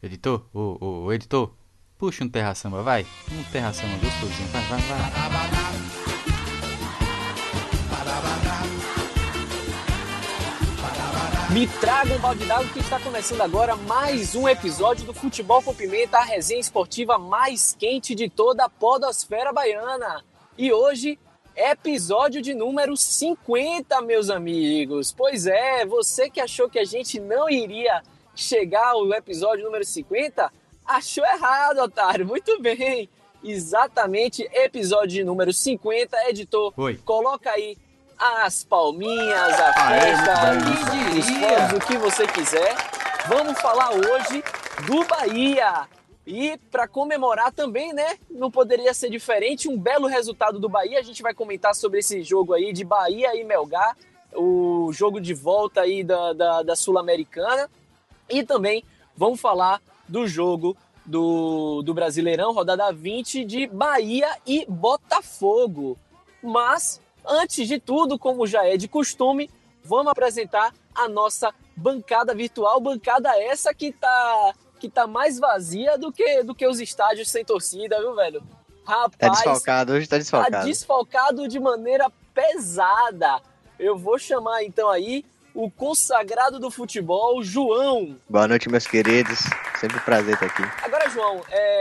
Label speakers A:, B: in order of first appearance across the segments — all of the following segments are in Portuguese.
A: Editor, ô editor, puxa um terra samba, vai. Um terra samba gostosinho, vai.
B: Me traga um balde d'água que está começando agora mais um episódio do Futebol com Pimenta, a resenha esportiva mais quente de toda a podosfera baiana. E hoje, episódio de número 50, meus amigos. Pois é, você que achou que a gente não iria chegar ao episódio número 50, achou errado, otário. Muito bem, exatamente, episódio de número 50. Editor,
A: Oi.
B: Coloca aí as palminhas, a festa, os fogos, o que você quiser. Vamos falar hoje do Bahia. E para comemorar também, né, não poderia ser diferente, um belo resultado do Bahia. A gente vai comentar sobre esse jogo aí de Bahia e Melgar, o jogo de volta aí da Sul-Americana. E também vamos falar do jogo do Brasileirão, rodada 20, de Bahia e Botafogo. Mas, antes de tudo, como já é de costume, vamos apresentar a nossa bancada virtual, bancada essa que tá mais vazia do que os estádios sem torcida, viu, velho? Rapaz,
C: tá desfalcado, hoje tá desfalcado.
B: Tá desfalcado de maneira pesada. Eu vou chamar então aí o consagrado do futebol, João.
C: Boa noite, meus queridos. Sempre um prazer estar aqui.
B: Agora, João,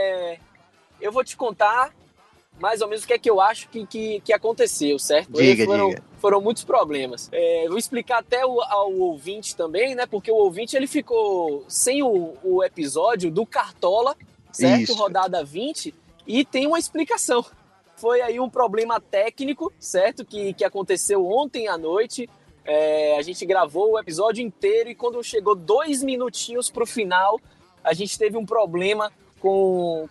B: eu vou te contar mais ou menos o que é que eu acho que aconteceu, certo?
C: Diga.
B: Foram muitos problemas. Vou explicar até ao ouvinte também, né? Porque o ouvinte ele ficou sem o episódio do Cartola, certo?
C: Isso.
B: Rodada 20, e tem uma explicação. Foi aí um problema técnico, certo? Que aconteceu ontem à noite. A gente gravou o episódio inteiro e quando chegou 2 minutinhos pro final, a gente teve um problema com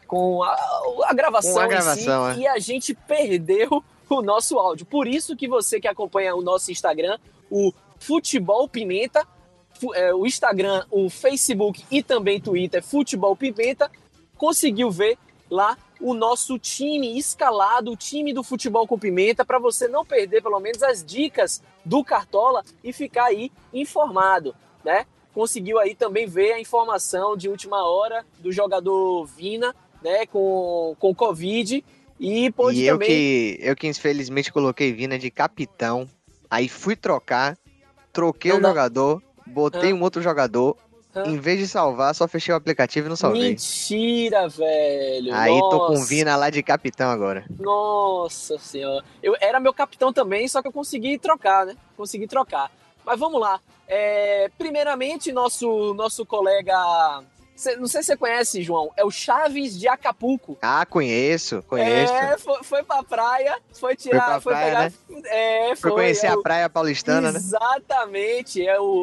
B: a gravação em si, e a gente perdeu o nosso áudio. Por isso que você que acompanha o nosso Instagram, o Futebol Pimenta, o Instagram, o Facebook e também Twitter, Futebol Pimenta, conseguiu ver lá o nosso time escalado, o time do Futebol com Pimenta, para você não perder pelo menos as dicas do Cartola e ficar aí informado, né? Conseguiu aí também ver a informação de última hora do jogador Vina, né, com Covid, e pôde
C: e
B: também...
C: eu que infelizmente coloquei Vina de capitão, aí fui troquei
B: Não
C: o
B: dá.
C: jogador, botei um outro jogador, em vez de salvar, só fechei o aplicativo e não salvei.
B: Mentira, velho!
C: Aí
B: Nossa.
C: tô com Vina lá de capitão agora.
B: Nossa senhora. Eu era meu capitão também, só que eu consegui trocar, né? Mas vamos lá. Primeiramente, nosso colega... Não sei se você conhece, João. É o Chaves de Acapulco.
C: Ah, conheço.
B: Foi pra praia. Foi
C: pegar...
B: Né?
C: Foi conhecer a praia paulistana, né?
B: Exatamente.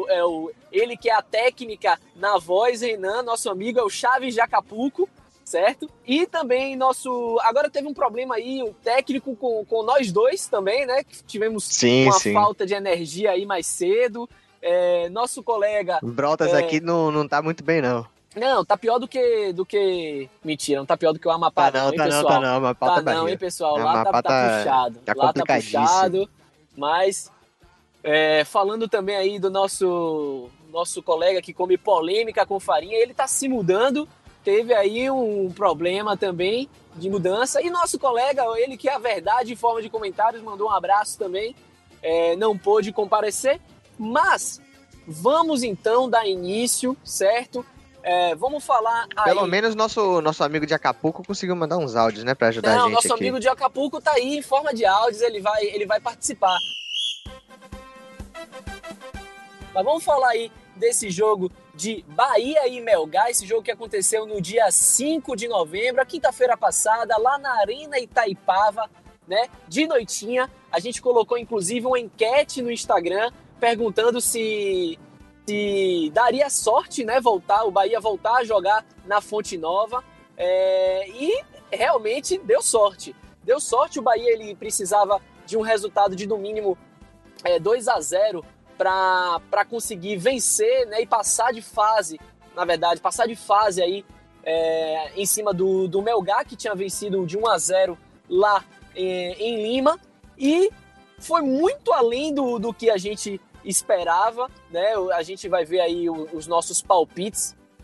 B: Ele que é a técnica na voz, Renan, nosso amigo, é o Chaves de Acapulco. Certo? E também agora teve um problema aí, o técnico com nós dois também, né? Que tivemos uma falta de energia aí mais cedo. Nosso colega...
C: Brotas aqui não tá muito bem, não.
B: Não, tá pior do que... Mentira, não tá pior do que o Amapá, hein, pessoal?
C: Tá não, Amapá
B: tá não, hein, pessoal? Lá
C: Amapá
B: tá puxado.
C: Tá
B: lá tá
C: complicadíssimo.
B: puxado, mas... falando também aí do nosso colega que come polêmica com farinha, ele tá se mudando. Teve aí um problema também de mudança. E nosso colega, ele que é a verdade em forma de comentários, mandou um abraço também. Não pôde comparecer. Mas vamos então dar início, certo? Vamos falar aí...
C: Pelo menos nosso amigo de Acapulco conseguiu mandar uns áudios, né? Pra ajudar a gente
B: nosso
C: aqui.
B: amigo de Acapulco tá aí em forma de áudios, ele vai participar. Mas vamos falar aí desse jogo de Bahia e Melgar, esse jogo que aconteceu no dia 5 de novembro, a quinta-feira passada, lá na Arena Itaipava, né? De noitinha, a gente colocou inclusive uma enquete no Instagram perguntando se daria sorte, né? O Bahia voltar a jogar na Fonte Nova, e realmente deu sorte. O Bahia ele precisava de um resultado de no mínimo 2-0 para conseguir vencer, né, e passar de fase aí em cima do Melgar, que tinha vencido de 1-0 lá em Lima, e foi muito além do que a gente esperava, né? A gente vai ver aí os nossos palpites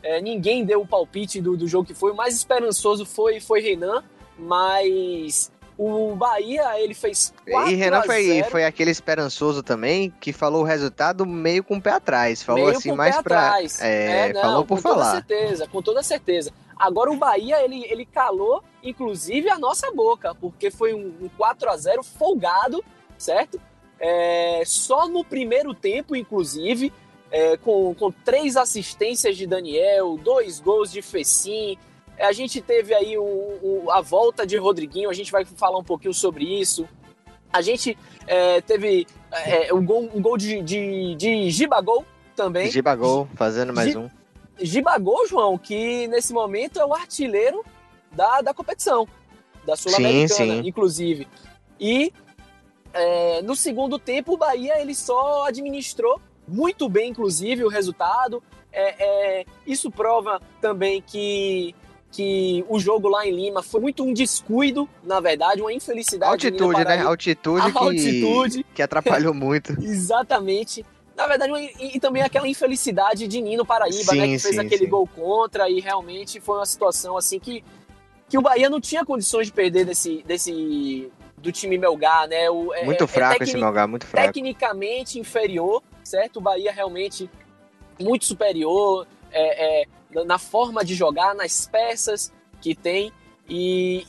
B: ninguém deu o palpite do jogo que foi. O mais esperançoso foi Renan, mas o Bahia, ele fez 4
C: E Renan
B: a 0.
C: foi aquele esperançoso também, que falou o resultado meio com o pé atrás. Falou
B: Meio
C: assim,
B: com o
C: mais
B: pé
C: pra...
B: atrás. Não,
C: falou por falar.
B: Com toda certeza. Agora o Bahia, ele calou, inclusive, a nossa boca, porque foi um 4 a 0 folgado, certo? Só no primeiro tempo, inclusive, com 3 assistências de Daniel, 2 gols de Fecim. A gente teve aí a volta de Rodriguinho, a gente vai falar um pouquinho sobre isso. A gente teve um gol de Gibagol também.
C: Gibagol, fazendo mais um.
B: Gibagol, João, que nesse momento é o artilheiro da competição, da Sul-Americana,
C: sim.
B: inclusive. E no segundo tempo, o Bahia ele só administrou muito bem, inclusive, o resultado. Isso prova também que o jogo lá em Lima foi muito um descuido, na verdade, uma infelicidade.
C: Altitude, né? Altitude que atrapalhou muito.
B: Exatamente. Na verdade, e também aquela infelicidade de Nino Paraíba, né? Que fez aquele gol contra, e realmente foi uma situação assim que o Bahia não tinha condições de perder do time Melgar, né?
C: Muito fraco esse Melgar, muito fraco.
B: Tecnicamente inferior, certo? O Bahia realmente muito superior na forma de jogar, nas peças que tem. E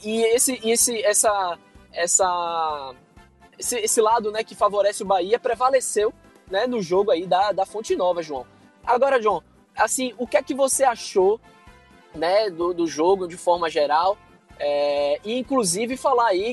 B: esse lado, né, que favorece o Bahia prevaleceu, né, no jogo aí da Fonte Nova, João. Agora, João, assim, o que é que você achou, né, do jogo de forma geral? E inclusive falar aí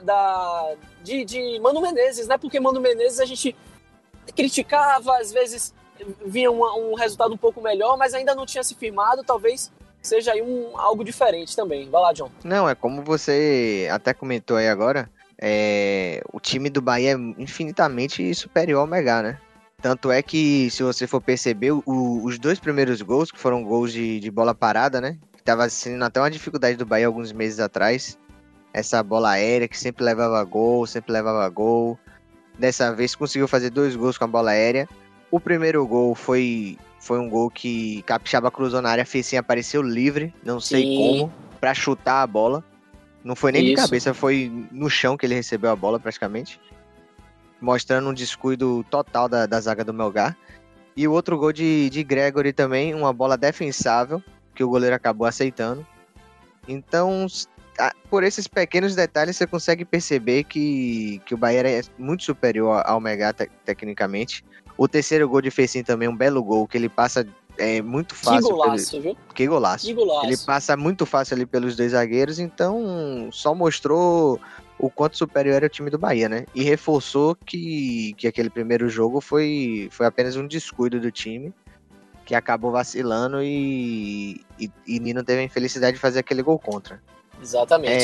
B: de Mano Menezes, né? Porque Mano Menezes a gente criticava, às vezes vinha um resultado um pouco melhor, mas ainda não tinha se firmado, talvez seja aí algo diferente também. Vai lá, John.
C: Não, é como você até comentou aí agora, o time do Bahia é infinitamente superior ao Melgar, né? Tanto é que, se você for perceber, os 2 primeiros gols, que foram gols de bola parada, né? Que tava sendo até uma dificuldade do Bahia alguns meses atrás. Essa bola aérea que sempre levava gol. Dessa vez conseguiu fazer 2 gols com a bola aérea. O primeiro gol foi um gol que Capixaba cruzou na área, Fecim apareceu livre, não sei como, pra chutar a bola. Não foi nem de cabeça, foi no chão que ele recebeu a bola praticamente. Mostrando um descuido total da zaga do Melgar. E o outro gol de Gregory também, uma bola defensável, que o goleiro acabou aceitando. Então, por esses pequenos detalhes, você consegue perceber que o Bahia é muito superior ao Melgar tecnicamente. O terceiro gol de Fecim também, um belo gol, que ele passa muito fácil.
B: Que golaço, viu?
C: Que golaço. Ele passa muito fácil ali pelos 2 zagueiros, então só mostrou o quanto superior era o time do Bahia, né? E reforçou que aquele primeiro jogo foi apenas um descuido do time, que acabou vacilando e Nino teve a infelicidade de fazer aquele gol contra.
B: Exatamente.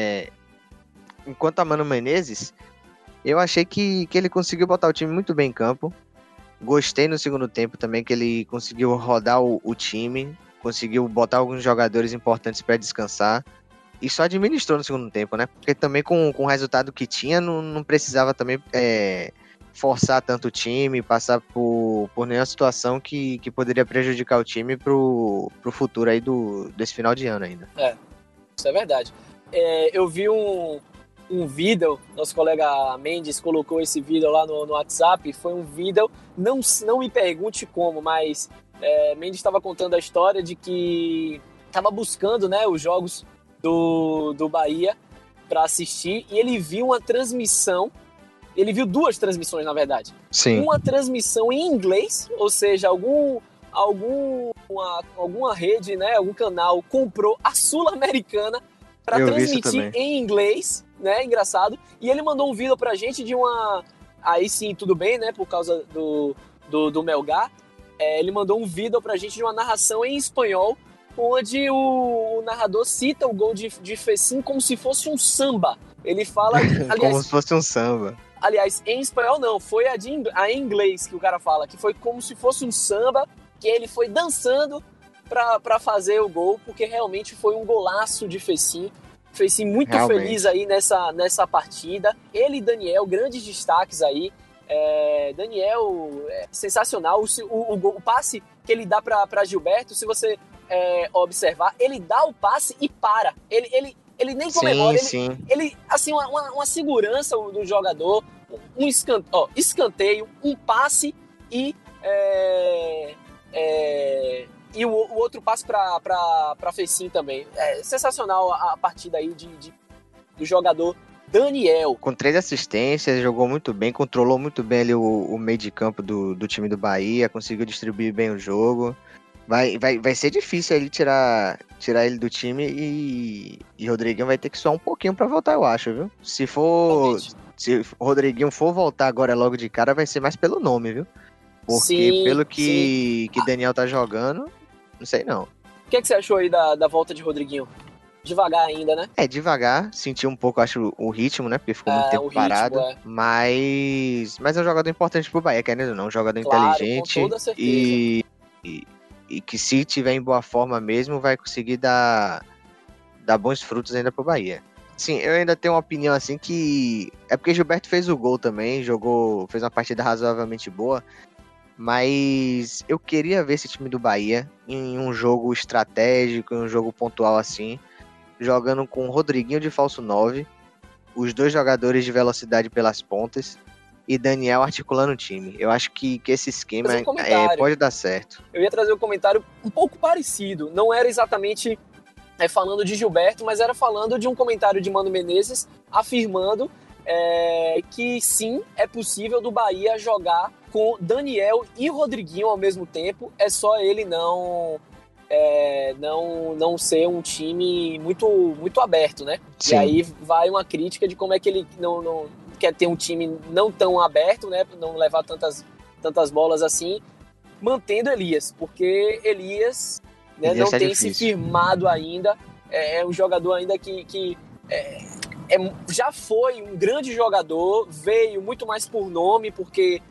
C: Enquanto a Mano Menezes, eu achei que ele conseguiu botar o time muito bem em campo. Gostei no segundo tempo também que ele conseguiu rodar o time, conseguiu botar alguns jogadores importantes para descansar e só administrou no segundo tempo, né? Porque também com o resultado que tinha, não precisava também forçar tanto o time, passar por nenhuma situação que poderia prejudicar o time pro futuro aí desse final de ano ainda.
B: Isso é verdade. Eu vi um vídeo, nosso colega Mendes colocou esse vídeo lá no WhatsApp, foi um vídeo, não me pergunte como, mas Mendes estava contando a história de que estava buscando, né, os jogos do Bahia para assistir, e ele viu uma transmissão, ele viu 2 transmissões, na verdade.
C: Sim.
B: Uma transmissão em inglês, ou seja, alguma rede, né, algum canal comprou a Sul-Americana para transmitir em inglês, né, engraçado, e ele mandou um vídeo pra gente de aí sim, tudo bem, né, por causa do Melgar, ele mandou um vídeo pra gente de uma narração em espanhol, onde o narrador cita o gol de Fecim como se fosse um samba. Ele fala... aliás,
C: como se fosse um samba.
B: Aliás, em espanhol não, foi a em inglês que o cara fala, que foi como se fosse um samba, que ele foi dançando pra fazer o gol, porque realmente foi um golaço de Fecim. Fecim muito feliz aí nessa partida. Ele e Daniel, grandes destaques aí. Daniel, sensacional. O passe que ele dá para Gilberto, se você observar, ele dá o passe e para. Ele nem comemora. Ele assim, uma segurança do jogador, escanteio, um passe e o outro passe para Fecim também. É sensacional a partida aí do jogador Daniel.
C: Com 3 assistências, jogou muito bem, controlou muito bem ali o meio de campo do time do Bahia, conseguiu distribuir bem o jogo. Vai ser difícil ele tirar ele do time e Rodriguinho vai ter que suar um pouquinho pra voltar, eu acho, viu? Se o Rodriguinho for voltar agora logo de cara, vai ser mais pelo nome, viu? Porque pelo que Daniel tá jogando, não sei não.
B: O que você achou aí da volta de Rodriguinho? Devagar ainda, né?
C: Devagar, senti um pouco, acho, o ritmo, né? Porque ficou muito tempo parado. Mas é um jogador importante pro Bahia, querendo ou não, um jogador inteligente.
B: Com toda certeza.
C: E que se tiver em boa forma mesmo, vai conseguir dar bons frutos ainda pro Bahia. Sim, eu ainda tenho uma opinião assim que... É porque Gilberto fez o gol também, fez uma partida razoavelmente boa, mas eu queria ver esse time do Bahia em um jogo estratégico, em um jogo pontual assim, jogando com o Rodriguinho de falso 9, os 2 jogadores de velocidade pelas pontas e Daniel articulando o time. Eu acho que esse esquema pode dar certo.
B: Eu ia trazer um comentário um pouco parecido. Não era exatamente falando de Gilberto, mas era falando de um comentário de Mano Menezes afirmando que sim, é possível do Bahia jogar com Daniel e Rodriguinho ao mesmo tempo. É só ele não ser um time muito, muito aberto, né? Sim. E aí vai uma crítica de como é que ele não quer ter um time não tão aberto, né? Não levar tantas bolas assim, mantendo Elias, porque Elias não tem se firmado ainda, é um jogador ainda que já foi um grande jogador, veio muito mais por nome, porque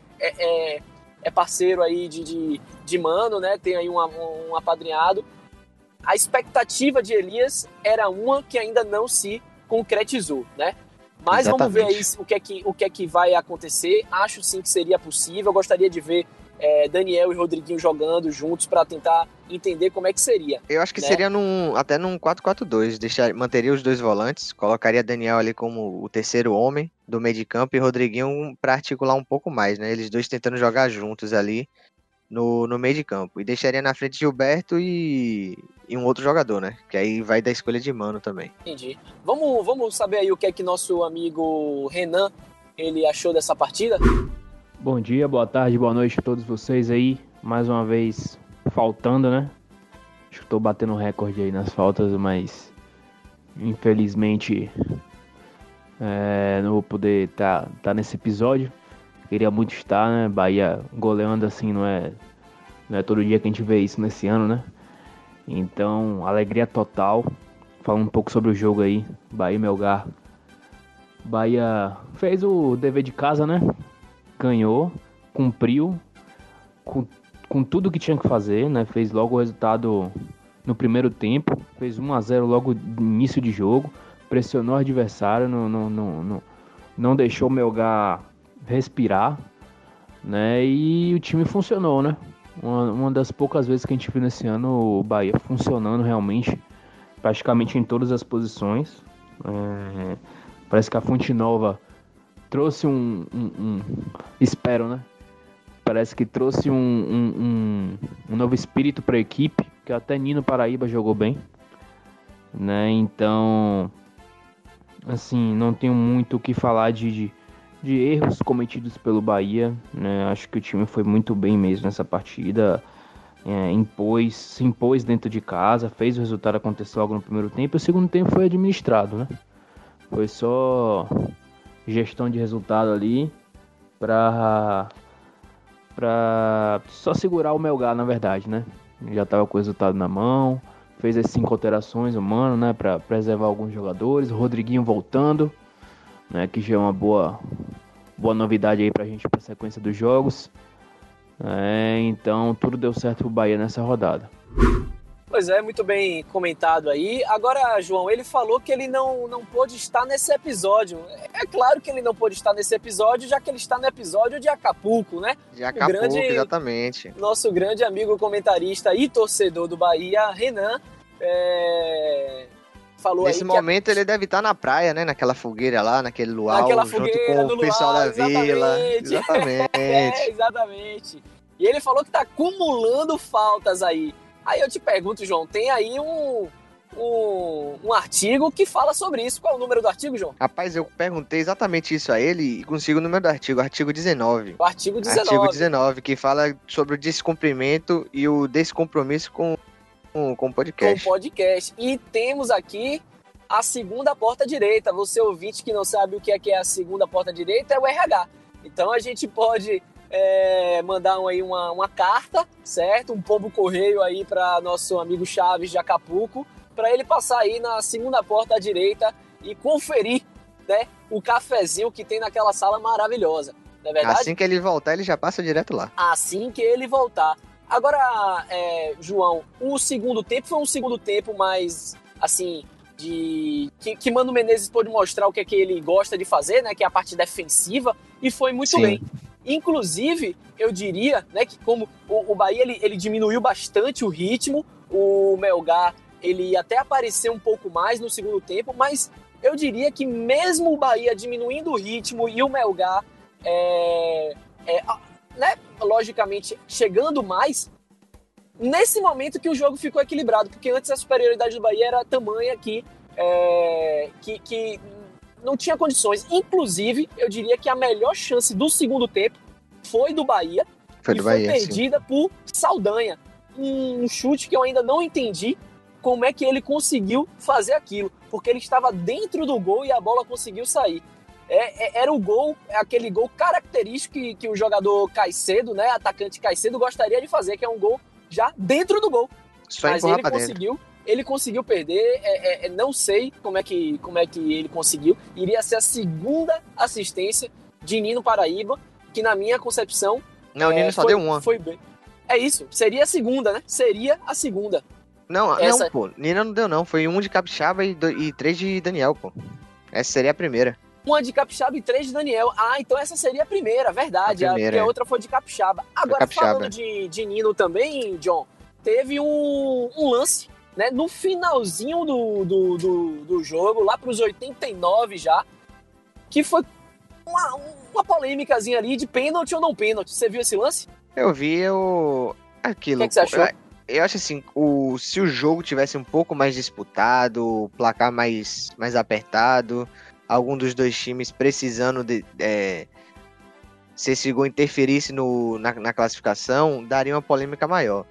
B: é parceiro aí de Mano, né? Tem aí um apadrinhado. A expectativa de Elias era uma que ainda não se concretizou, né? Mas exatamente. Vamos ver aí o que é que vai acontecer. Acho sim que seria possível. Eu gostaria de ver Daniel e Rodriguinho jogando juntos para tentar entender como é que seria.
C: Eu acho que seria até num 4-4-2. Manteria os 2 volantes, colocaria Daniel ali como o terceiro homem do meio de campo e Rodriguinho para articular um pouco mais, né? Eles 2 tentando jogar juntos ali no meio de campo. E deixaria na frente Gilberto e um outro jogador, né? Que aí vai da escolha de Mano também.
B: Entendi. Vamos saber aí o que é que nosso amigo Renan ele achou dessa partida?
D: Bom dia, boa tarde, boa noite a todos vocês aí. Mais uma vez faltando, né? Acho que tô batendo recorde aí nas faltas, mas infelizmente não vou poder tá nesse episódio. Queria muito estar, né? Bahia goleando assim, não é todo dia que a gente vê isso nesse ano, né? Então, alegria total. Falando um pouco sobre o jogo aí, Bahia e Melgar. Bahia fez o dever de casa, né? Ganhou, cumpriu com tudo que tinha que fazer, né? Fez logo o resultado no primeiro tempo, fez 1-0 logo no início de jogo, pressionou o adversário, não deixou o Melgar respirar, né? E o time funcionou, né? Uma das poucas vezes que a gente viu nesse ano o Bahia funcionando realmente, praticamente em todas as posições. Parece que a Fonte Nova trouxe espero, né? Parece que trouxe um novo espírito para a equipe, que até Nino Paraíba jogou bem, né? Então, assim, não tenho muito o que falar de erros cometidos pelo Bahia, né? Acho que o time foi muito bem mesmo nessa partida, se impôs dentro de casa, fez o resultado acontecer logo no primeiro tempo, e o segundo tempo foi administrado, né? Foi só gestão de resultado ali pra só segurar o Melgar, na verdade, né? Já tava com o resultado na mão, fez as 5 alterações, o Mano, né? Pra preservar alguns jogadores, o Rodriguinho voltando, né, que já é uma boa novidade aí pra gente pra sequência dos jogos. Então tudo deu certo pro Bahia nessa rodada.
B: Pois é, muito bem comentado aí. Agora, João, ele falou que ele não pôde estar nesse episódio. É claro que ele não pôde estar nesse episódio, já que ele está no episódio de Acapulco, né?
C: De Acapulco, exatamente.
B: Nosso grande amigo comentarista e torcedor do Bahia, Renan, falou
C: Nesse
B: aí
C: momento ele deve estar na praia, né? Naquela fogueira lá, naquele luau,
B: naquela
C: junto
B: fogueira,
C: com o pessoal da vila.
B: Exatamente. Exatamente. E ele falou que tá acumulando faltas aí. Aí eu te pergunto, João, tem aí um artigo que fala sobre isso. Qual é o número do artigo, João?
C: Rapaz, eu perguntei exatamente isso a ele e consigo o número do artigo, artigo 19.
B: O artigo 19.
C: Artigo 19, que fala sobre o descumprimento e o descompromisso com o podcast.
B: Com o podcast. E temos aqui a segunda porta direita. Você ouvinte que não sabe o que é a segunda porta direita, é o RH. Então a gente pode mandar aí uma carta, certo? Um pombo correio aí para nosso amigo Chaves de Acapulco, para ele passar aí na segunda porta à direita e conferir, né, o cafezinho que tem naquela sala maravilhosa. Não é verdade?
C: Assim que ele voltar, ele já passa direto lá.
B: Assim que ele voltar. Agora, João, o segundo tempo foi um segundo tempo mais, assim, que Mano Menezes pôde mostrar o que é que ele gosta de fazer, né, que é a parte defensiva, e foi muito
C: Sim.
B: bem. Inclusive, eu diria, né, que como o Bahia ele diminuiu bastante o ritmo, o Melgar ele até apareceu um pouco mais no segundo tempo, mas eu diria que mesmo o Bahia diminuindo o ritmo e o Melgar, né, logicamente, chegando mais, nesse momento que o jogo ficou equilibrado, porque antes a superioridade do Bahia era tamanha que não tinha condições. Inclusive, eu diria que a melhor chance do segundo tempo foi do Bahia,
C: Foi
B: perdida por Saldanha. Um chute que eu ainda não entendi como é que ele conseguiu fazer aquilo, porque ele estava dentro do gol e a bola conseguiu sair. Era o gol, aquele gol característico que o jogador Caicedo, né, atacante Caicedo, gostaria de fazer, que é um gol já dentro do gol.
C: Só
B: Mas
C: empurrar pra dentro.
B: Ele conseguiu perder, não sei como é que ele conseguiu. Iria ser a segunda assistência de Nino Paraíba, que na minha concepção...
C: Não, o Nino só deu uma.
B: Foi bem. É isso, seria a segunda, né? Seria a segunda.
C: Não, pô, Nino não deu não, foi um de Capixaba e 3 de Daniel, pô. Essa seria a primeira.
B: Uma de Capixaba e 3 de Daniel. Ah, então essa seria a primeira, verdade. Porque a outra foi de Capixaba. Agora, falando de Nino também, John, teve um lance, né, no finalzinho do jogo, lá para os 89 já, que foi uma polêmicazinha ali de pênalti ou não pênalti. Você viu esse lance?
C: Eu vi, aquilo.
B: O que você achou?
C: Eu acho assim, se o jogo tivesse um pouco mais disputado, o placar mais apertado, algum dos dois times precisando se esse gol interferisse na classificação, daria uma polêmica maior.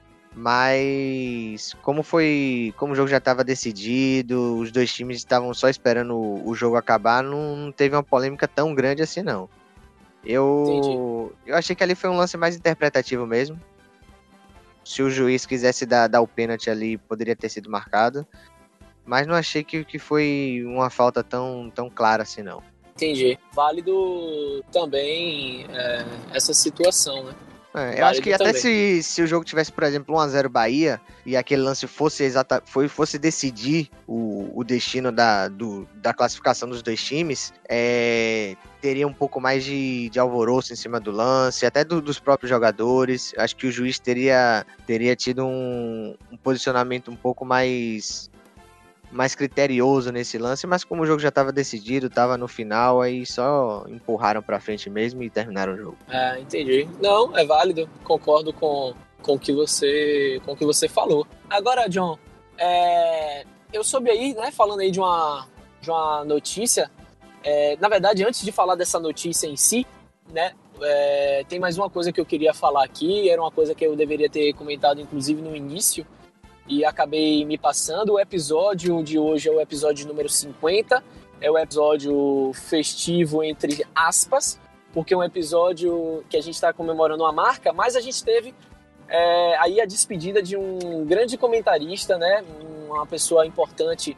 C: Mas como o jogo já estava decidido, os dois times estavam só esperando o jogo acabar, não teve uma polêmica tão grande assim, não. Eu achei que ali foi um lance mais interpretativo mesmo. Se o juiz quisesse dar o pênalti ali, poderia ter sido marcado. Mas não achei que foi uma falta tão clara assim, não.
B: Entendi. Válido também essa situação, né?
C: Eu acho que até se o jogo tivesse, por exemplo, 1-0 Bahia e aquele lance fosse decidir o destino da classificação dos dois times, teria um pouco mais de alvoroço em cima do lance, até dos próprios jogadores. Acho que o juiz teria tido um posicionamento um pouco mais criterioso nesse lance, mas como o jogo já estava decidido, estava no final, aí só empurraram para frente mesmo e terminaram o jogo.
B: Entendi. Não, é válido, concordo com o que você falou. Agora, John, eu soube aí, né, falando aí de uma notícia, na verdade, antes de falar dessa notícia em si, né, tem mais uma coisa que eu queria falar aqui, era uma coisa que eu deveria ter comentado, inclusive, no início, e acabei me passando. O episódio de hoje é o episódio número 50, é o episódio festivo, entre aspas, porque é um episódio que a gente está comemorando uma marca, mas a gente teve aí a despedida de um grande comentarista, né, uma pessoa importante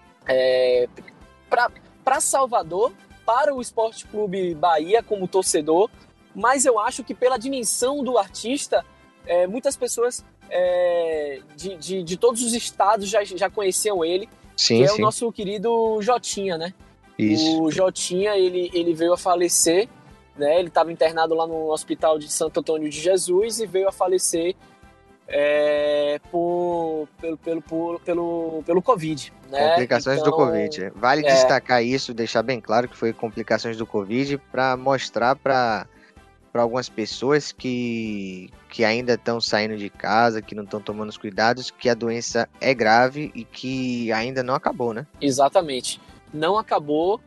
B: para Salvador, para o Esporte Clube Bahia como torcedor, mas eu acho que pela dimensão do artista, muitas pessoas de todos os estados já conheciam ele,
C: Sim,
B: que é
C: sim.
B: o nosso querido Jotinha, né?
C: Isso.
B: O Jotinha, ele veio a falecer, né? Ele estava internado lá no hospital de Santo Antônio de Jesus e veio a falecer pelo Covid, né?
C: Complicações do
B: Então,
C: Covid. Vale destacar isso, deixar bem claro que foi complicações do Covid para mostrar para algumas pessoas que ainda estão saindo de casa, que não estão tomando os cuidados, que a doença é grave e que ainda não acabou, né?
B: Exatamente. Não acabou.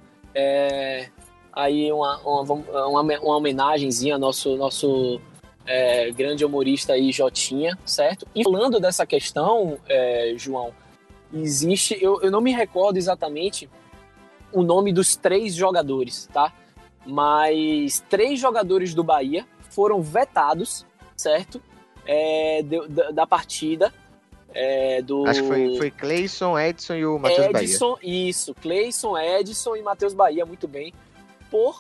B: Aí uma homenagenzinha ao nosso grande humorista aí, Jotinha, certo? E falando dessa questão, João, existe... Eu não me recordo exatamente o nome dos 3 jogadores, tá? Mas 3 jogadores do Bahia foram vetados, certo? Da partida.
C: Acho que foi Cleison, Edson e o Matheus Bahia.
B: Isso, Cleison, Edson e Matheus Bahia, muito bem. Por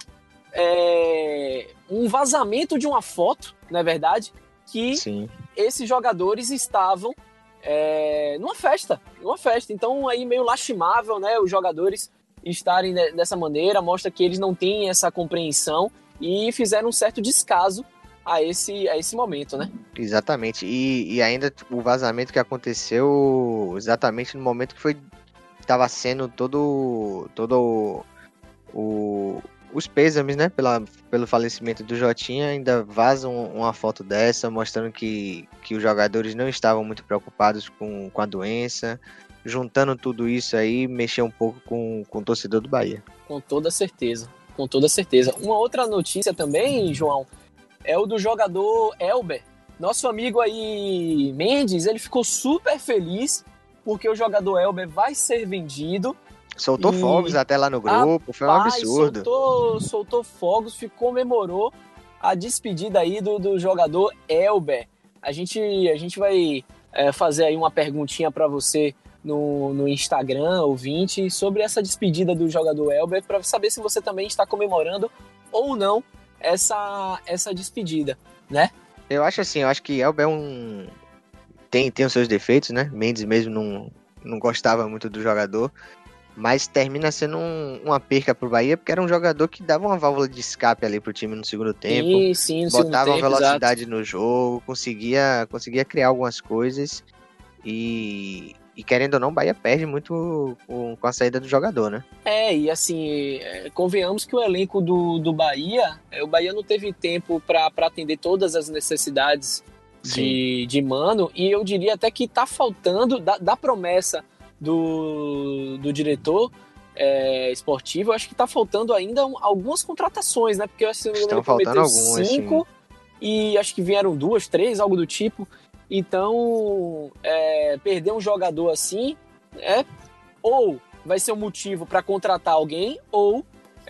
B: um vazamento de uma foto, não é verdade? Que
C: Sim.
B: esses jogadores estavam numa festa. Então aí meio lastimável, né? Os jogadores estarem dessa maneira, mostra que eles não têm essa compreensão e fizeram um certo descaso a esse momento, né?
C: Exatamente, e ainda o vazamento que aconteceu exatamente no momento que estava sendo todo os pêsames, né, pelo falecimento do Jotinha, ainda vazam uma foto dessa, mostrando que os jogadores não estavam muito preocupados com a doença. Juntando tudo isso aí, mexeu um pouco com o torcedor do Bahia.
B: Com toda certeza. Uma outra notícia também, João, é o do jogador Elber. Nosso amigo aí, Mendes, ele ficou super feliz porque o jogador Elber vai ser vendido.
C: Soltou fogos até lá no grupo, foi um absurdo.
B: Soltou fogos, comemorou a despedida aí do jogador Elber. A gente vai fazer aí uma perguntinha para você no Instagram, ouvinte, sobre essa despedida do jogador Elber, para saber se você também está comemorando ou não essa despedida, né?
C: Eu acho que Elber tem os seus defeitos, né? Mendes mesmo não gostava muito do jogador, mas termina sendo uma perca pro Bahia, porque era um jogador que dava uma válvula de escape ali pro time no segundo tempo,
B: sim,
C: botava uma velocidade
B: exato.
C: no jogo, conseguia criar algumas coisas e querendo ou não, o Bahia perde muito com a saída do jogador, né?
B: E assim, convenhamos que o elenco do Bahia, o Bahia não teve tempo para atender todas as necessidades de Mano, e eu diria até que tá faltando, da promessa do diretor esportivo, eu acho que tá faltando ainda algumas contratações, né? Porque assim,
C: estão faltando algumas,
B: 5 e acho que vieram 2, 3, algo do tipo. Então, perder um jogador assim, ou vai ser um motivo para contratar alguém, ou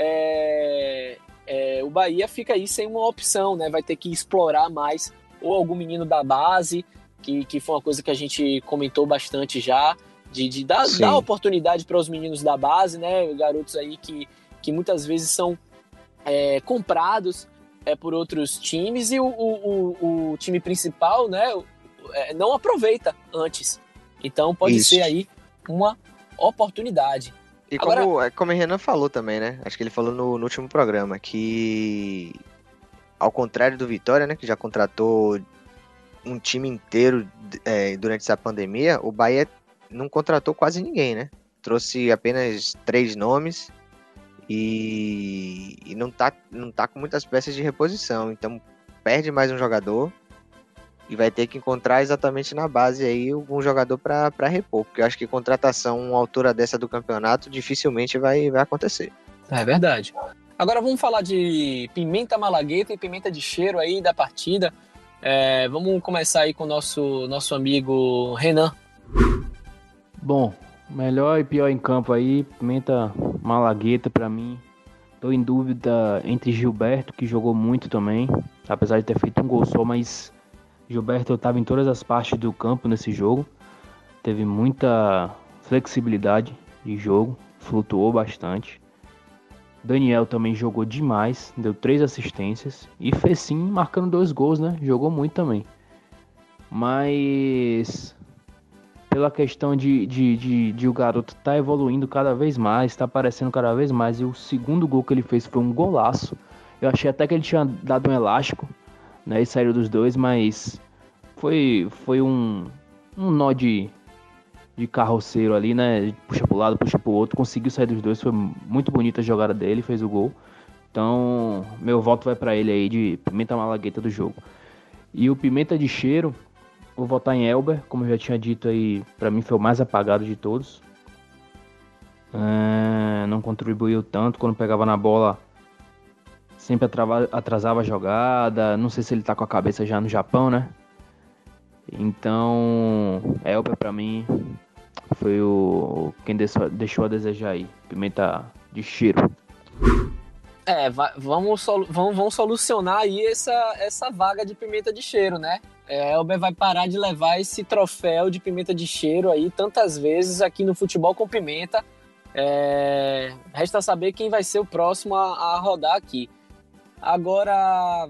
B: o Bahia fica aí sem uma opção, né? Vai ter que explorar mais, ou algum menino da base, que foi uma coisa que a gente comentou bastante já, de dar oportunidade para os meninos da base, né? Garotos aí que muitas vezes são comprados por outros times e o time principal, né? Não aproveita antes. Então pode ser aí uma oportunidade.
C: E como o Renan falou também, né? Acho que ele falou no último programa que, ao contrário do Vitória, né? Que já contratou um time inteiro durante essa pandemia, o Bahia não contratou quase ninguém, né? Trouxe apenas 3 nomes e não tá com muitas peças de reposição. Então perde mais um jogador e vai ter que encontrar exatamente na base aí um jogador para repor, porque eu acho que contratação uma altura dessa do campeonato dificilmente vai acontecer.
B: É verdade. Agora vamos falar de pimenta malagueta e pimenta de cheiro aí da partida. Vamos começar aí com o nosso amigo Renan.
D: Bom, melhor e pior em campo aí, pimenta malagueta pra mim. Tô em dúvida entre Gilberto, que jogou muito também, apesar de ter feito um gol só, mas Gilberto estava em todas as partes do campo nesse jogo, teve muita flexibilidade de jogo, flutuou bastante. Daniel também jogou demais, deu 3 assistências e fez sim marcando 2 gols, né? Jogou muito também. mas pela questão de o garoto tá evoluindo cada vez mais, tá aparecendo cada vez mais, e o segundo gol que ele fez foi um golaço. Eu achei até que ele tinha dado um elástico, né, e saíram dos dois, mas foi um nó de carroceiro ali, né, puxa pro lado, puxa pro outro, conseguiu sair dos dois, foi muito bonita a jogada dele, fez o gol. Então, meu voto vai pra ele aí de Pimenta Malagueta do jogo. E o Pimenta de Cheiro, vou votar em Elber, como eu já tinha dito aí, pra mim foi o mais apagado de todos. Não contribuiu tanto, quando pegava na bola sempre atrasava a jogada, não sei se ele tá com a cabeça já no Japão, né? Então, Elber pra mim foi quem deixou a desejar aí, Pimenta de Cheiro.
B: Vamos solucionar aí essa vaga de Pimenta de Cheiro, né? Elber vai parar de levar esse troféu de Pimenta de Cheiro aí tantas vezes aqui no Futebol com Pimenta. Resta saber quem vai ser o próximo a rodar aqui. Agora,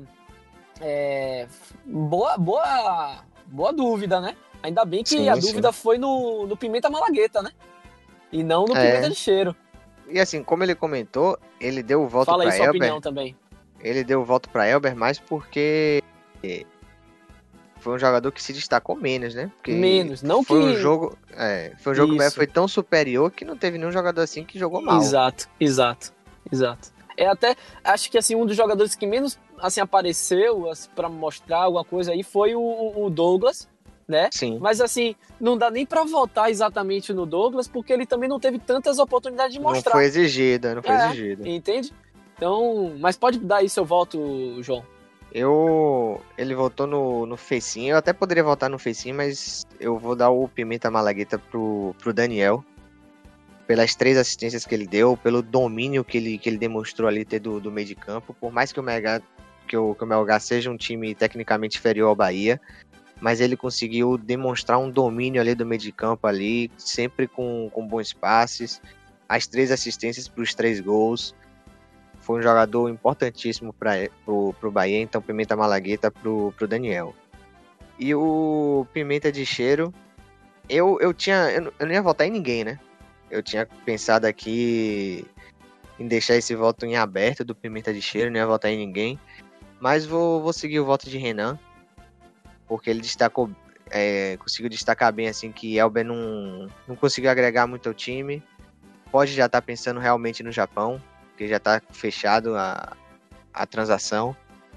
B: boa dúvida, né? Ainda bem que a dúvida foi no Pimenta Malagueta, né? E não no Pimenta de Cheiro.
C: E assim, como ele comentou, ele deu o voto para Elber.
B: Fala aí sua opinião também.
C: Ele deu o voto para Elber mais porque foi um jogador que se destacou menos, né? Porque
B: não
C: foi
B: que...
C: um jogo, foi um jogo que o Bahia foi tão superior que não teve nenhum jogador assim que jogou mal.
B: Exato. Até, acho que assim, um dos jogadores que menos assim, apareceu para mostrar alguma coisa aí foi o Douglas, né?
C: Sim.
B: Mas assim, não dá nem para votar exatamente no Douglas, porque ele também não teve tantas oportunidades de mostrar.
C: Não foi exigido.
B: Entende? Então, mas pode dar aí seu voto, João.
C: Ele votou no Feicinho, eu até poderia votar no Feicinho, mas eu vou dar o Pimenta Malagueta pro Daniel, pelas 3 assistências que ele deu, pelo domínio que ele demonstrou ali ter do meio de campo, por mais que o Melgar seja um time tecnicamente inferior ao Bahia, mas ele conseguiu demonstrar um domínio ali do meio de campo ali, sempre com bons passes, as 3 assistências para os 3 gols. Foi um jogador importantíssimo pro Bahia, então Pimenta Malagueta pro Daniel. E o Pimenta de Cheiro, eu não ia votar em ninguém, né? Eu tinha pensado aqui em deixar esse voto em aberto do Pimenta de Cheiro, não ia votar em ninguém. Mas vou seguir o voto de Renan, porque ele conseguiu destacar bem assim que Elber não conseguiu agregar muito ao time. Pode já estar pensando realmente no Japão, porque já está fechado a transação.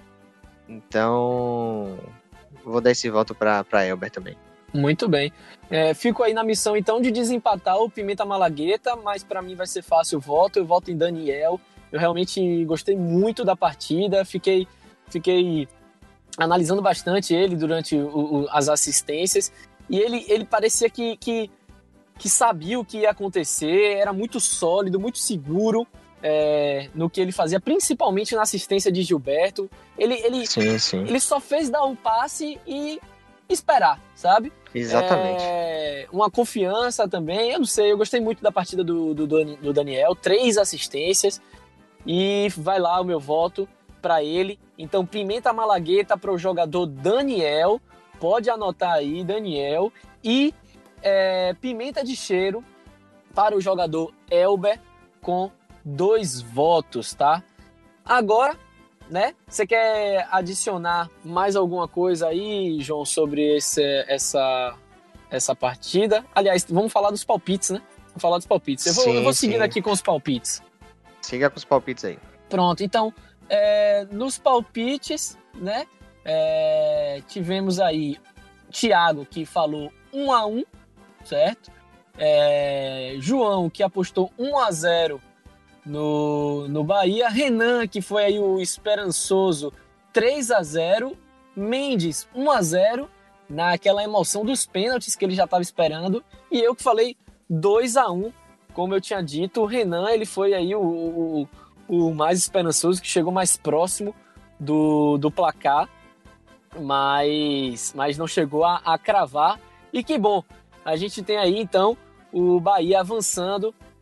C: Então, vou dar esse voto para Elber também.
B: Muito bem. Fico aí na missão, então, de desempatar o Pimenta Malagueta, mas para mim vai ser fácil o voto. Eu voto em Daniel. Eu realmente gostei muito da partida. Fiquei analisando bastante ele durante as assistências. E ele parecia que sabia o que ia acontecer. Era muito sólido, muito seguro no que ele fazia, principalmente na assistência de Gilberto.
C: Sim.
B: Ele só fez dar um passe e esperar, sabe?
C: Exatamente.
B: Uma confiança também, eu não sei, eu gostei muito da partida do Daniel, 3 assistências, e vai lá o meu voto para ele. Então, Pimenta Malagueta para o jogador Daniel, pode anotar aí, Daniel, e Pimenta de Cheiro para o jogador Elber, com 2 votos, tá? Agora, né? Você quer adicionar mais alguma coisa aí, João, sobre essa partida? Aliás, vamos falar dos palpites, né? Vamos falar dos palpites. Eu vou seguindo aqui com os palpites.
C: Siga com os palpites aí.
B: Pronto, então, nos palpites, né? Tivemos aí Thiago, que falou 1-1, certo? João, que apostou 1-0 no Bahia. Renan, que foi aí o esperançoso, 3-0. Mendes, 1-0, naquela emoção dos pênaltis que ele já estava esperando. E eu que falei 2-1, como eu tinha dito. O Renan, ele foi aí o mais esperançoso, que chegou mais próximo do placar, mas não chegou a cravar. E que bom, a gente tem aí então o Bahia avançando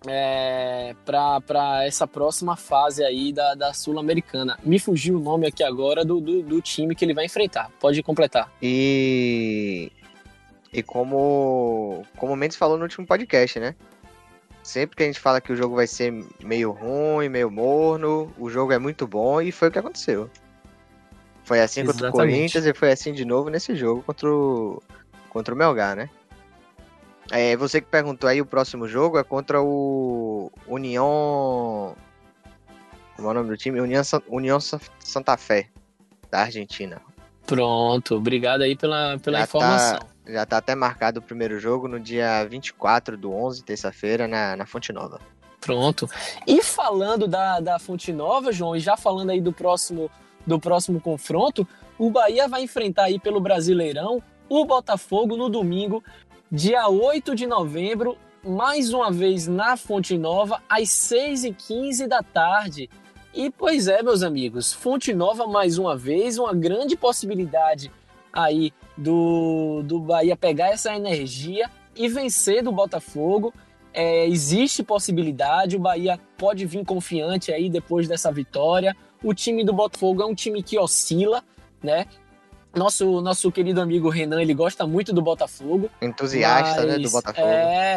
B: para essa próxima fase aí da Sul-Americana. Me fugiu o nome aqui agora do time que ele vai enfrentar. Pode completar.
C: E como o Mendes falou no último podcast, né? Sempre que a gente fala que o jogo vai ser meio ruim, meio morno, o jogo é muito bom e foi o que aconteceu. Foi assim contra o Corinthians e foi assim de novo nesse jogo contra o Melgar, né? Você que perguntou aí, o próximo jogo é contra o União... Como é o nome do time? União Santa Fé, da Argentina.
B: Pronto, obrigado aí pela informação.
C: Já tá até marcado o primeiro jogo no dia 24/11, terça-feira, na Fonte Nova.
B: Pronto. E falando da Fonte Nova, João, e já falando aí do próximo confronto, o Bahia vai enfrentar aí pelo Brasileirão o Botafogo no domingo, dia 8 de novembro, mais uma vez na Fonte Nova, às 6h15 da tarde. E, pois é, meus amigos, Fonte Nova, mais uma vez, uma grande possibilidade aí do Bahia pegar essa energia e vencer do Botafogo. Existe possibilidade, o Bahia pode vir confiante aí depois dessa vitória. O time do Botafogo é um time que oscila, né? Nosso querido amigo Renan, ele gosta muito do Botafogo.
C: Entusiasta, né, do Botafogo.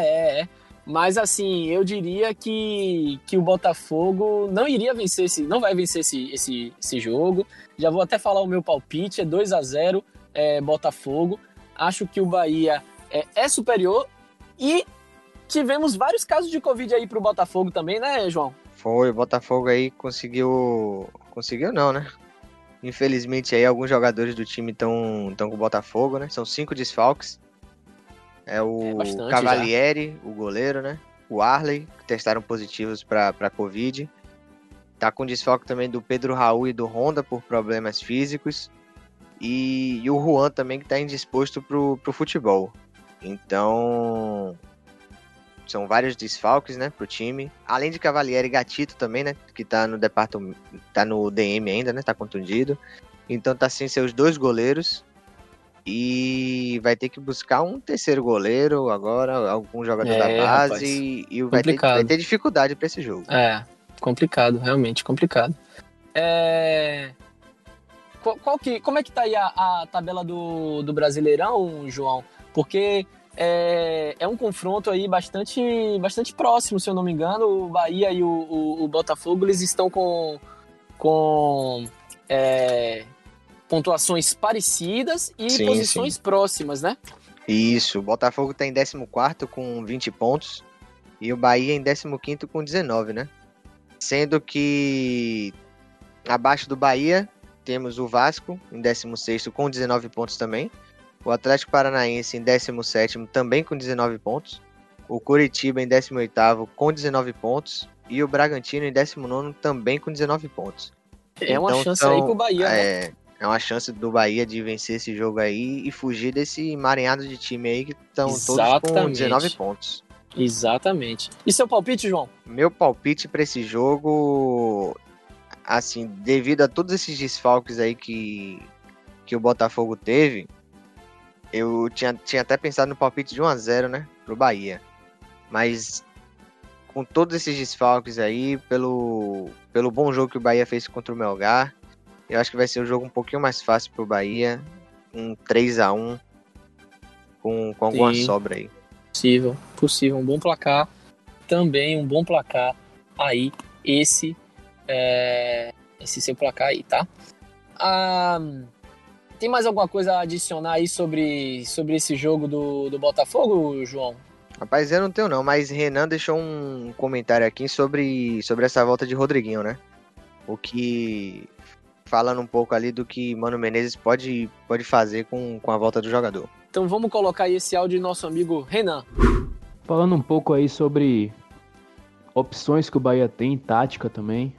B: Mas assim, eu diria que o Botafogo não vai vencer esse jogo. Já vou até falar o meu palpite, é 2-0 Botafogo. Acho que o Bahia é superior e tivemos vários casos de Covid aí pro Botafogo também, né, João?
C: Foi, o Botafogo aí conseguiu não, né? Infelizmente aí alguns jogadores do time estão com o Botafogo, né? São 5 desfalques. O Cavalieri, já. O goleiro, né? O Arley, que testaram positivos para Covid. Tá com desfalque também do Pedro Raul e do Honda por problemas físicos. E o Juan também, que tá indisposto pro futebol. Então, são vários desfalques, né, pro time. Além de Cavalieri e Gatito também, né, que tá no departamento, tá no DM ainda, né, tá contundido. Então tá sem seus 2 goleiros. E vai ter que buscar um terceiro goleiro agora, algum jogador da base, e vai ter dificuldade para esse jogo.
B: Complicado, realmente complicado. Como é que tá aí a tabela do Brasileirão, João? Porque é um confronto aí bastante próximo, se eu não me engano. O Bahia e o Botafogo, eles estão com pontuações parecidas e posições próximas, né?
C: Isso, o Botafogo tá em 14º com 20 pontos e o Bahia em 15º com 19, né? Sendo que abaixo do Bahia temos o Vasco em 16º com 19 pontos também, o Atlético Paranaense em 17º também com 19 pontos, o Coritiba em 18º com 19 pontos e o Bragantino em 19º também com 19 pontos.
B: Uma chance aí pro Bahia, né?
C: É uma chance do Bahia de vencer esse jogo aí e fugir desse emaranhado de time aí que estão todos com 19 pontos.
B: Exatamente. E seu palpite, João?
C: Meu palpite para esse jogo, assim, devido a todos esses desfalques aí que o Botafogo teve, eu tinha até pensado no palpite de 1-0, né, pro Bahia. Mas com todos esses desfalques aí, pelo bom jogo que o Bahia fez contra o Melgar, eu acho que vai ser um jogo um pouquinho mais fácil pro Bahia, um 3-1 com alguma sobra aí.
B: Possível, um bom placar, também um bom placar aí, esse seu placar aí, tá? Tem mais alguma coisa a adicionar aí sobre esse jogo do Botafogo, João?
C: Rapaz, eu não tenho não, mas Renan deixou um comentário aqui sobre essa volta de Rodriguinho, né? Falando um pouco ali do que Mano Menezes pode fazer com a volta do jogador.
B: Então vamos colocar aí esse áudio do nosso amigo Renan.
D: Falando um pouco aí sobre opções que o Bahia tem, tática também.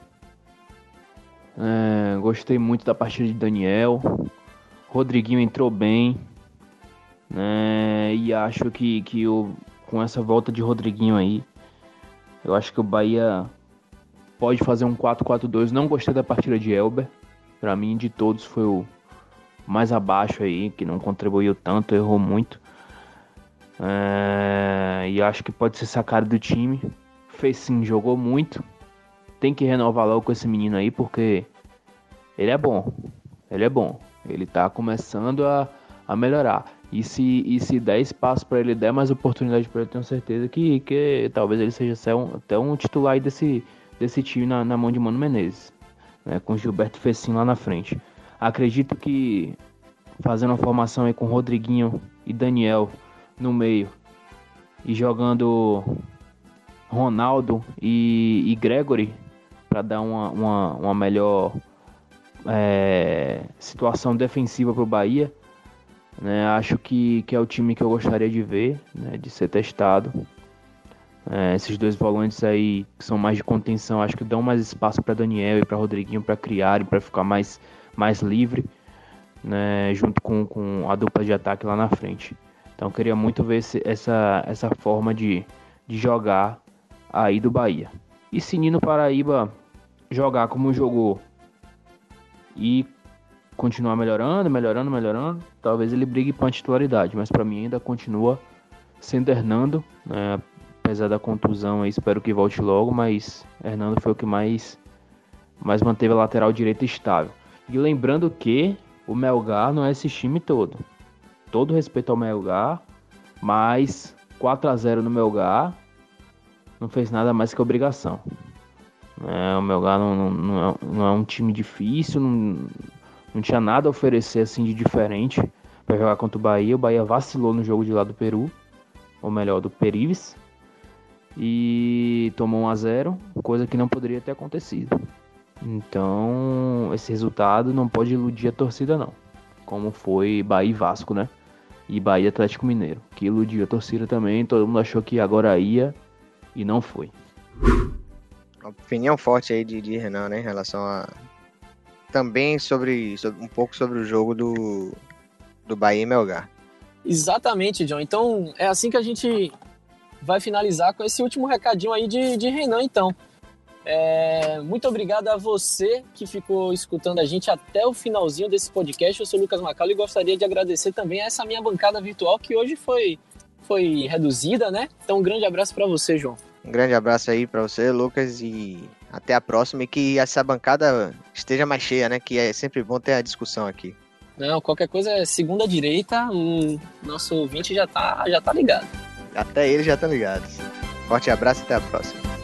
D: Gostei muito da partida de Daniel. Rodriguinho entrou bem. E acho que com essa volta de Rodriguinho aí, eu acho que o Bahia pode fazer um 4-4-2. Não gostei da partida de Elber. Pra mim, de todos, foi o mais abaixo aí, que não contribuiu tanto, errou muito. E acho que pode ser sacado do time. Fecim jogou muito. Tem que renovar logo com esse menino aí, porque ele é bom. Ele tá começando a melhorar. E se der espaço para ele, der mais oportunidade para ele, tenho certeza que talvez ele seja até um titular aí desse time na mão de Mano Menezes, né, com Gilberto Fecim lá na frente. Acredito que fazendo uma formação aí com Rodriguinho e Daniel no meio e jogando Ronaldo e Gregory para dar uma melhor situação defensiva para o Bahia, né? Acho que é o time que eu gostaria de ver, né, de ser testado. Esses dois volantes aí que são mais de contenção, acho que dão mais espaço para Daniel e para Rodriguinho para criarem, para ficar mais livre, né, junto com a dupla de ataque lá na frente. Então eu queria muito ver essa forma de jogar aí do Bahia. E se Nino Paraíba jogar como jogou e continuar melhorando, talvez ele brigue para a titularidade, mas para mim ainda continua sendo Hernando, né? Apesar da contusão, eu espero que volte logo, mas Hernando foi o que mais manteve a lateral direita estável. E lembrando que o Melgar não é esse time todo. Todo respeito ao Melgar, mas 4-0 no Melgar não fez nada mais que obrigação. O Melgar não é um time difícil, não tinha nada a oferecer assim de diferente para jogar contra o Bahia. O Bahia vacilou no jogo de lá do Peru, ou melhor, do Perives, e tomou 1-0, coisa que não poderia ter acontecido. Então, esse resultado não pode iludir a torcida não, como foi Bahia e Vasco, né? E Bahia e Atlético Mineiro, que iludiu a torcida também, todo mundo achou que agora ia e não foi.
C: Opinião forte aí de Renan, né, em relação a... Também sobre um pouco sobre o jogo do Bahia e Melgar.
B: Exatamente, John. Então, é assim que a gente vai finalizar com esse último recadinho aí de Renan, então. Muito obrigado a você que ficou escutando a gente até o finalzinho desse podcast. Eu sou o Lucas Macalo e gostaria de agradecer também a essa minha bancada virtual que hoje foi reduzida, né? Então, um grande abraço para você, João.
C: Um grande abraço aí para você, Lucas, e até a próxima. E que essa bancada esteja mais cheia, né? Que é sempre bom ter a discussão aqui.
B: Não, qualquer coisa é segunda direita, o nosso ouvinte já tá ligado.
C: Até eles já estão ligados. Forte abraço e até a próxima.